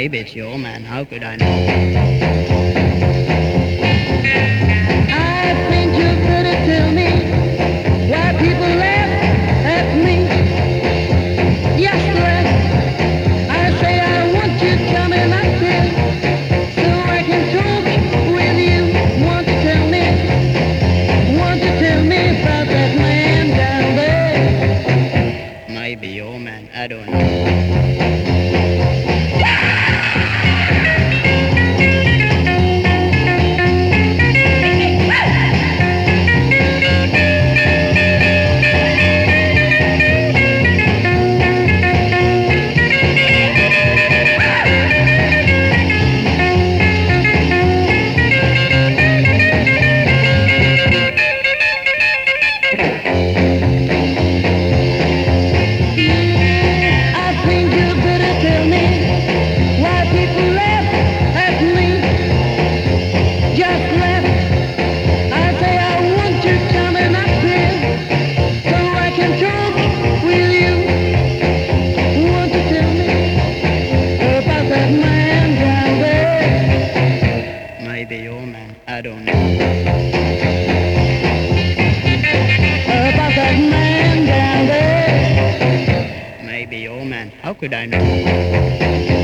Maybe it's your man. How could I know? I think you better tell me why people laugh at me. Yes, laugh. I say I want you coming up here so I can talk with you. Want to tell me about that man down there? Maybe your man. I don't know. Maybe your man. I don't know. About that man down there. Maybe your man. How could I know?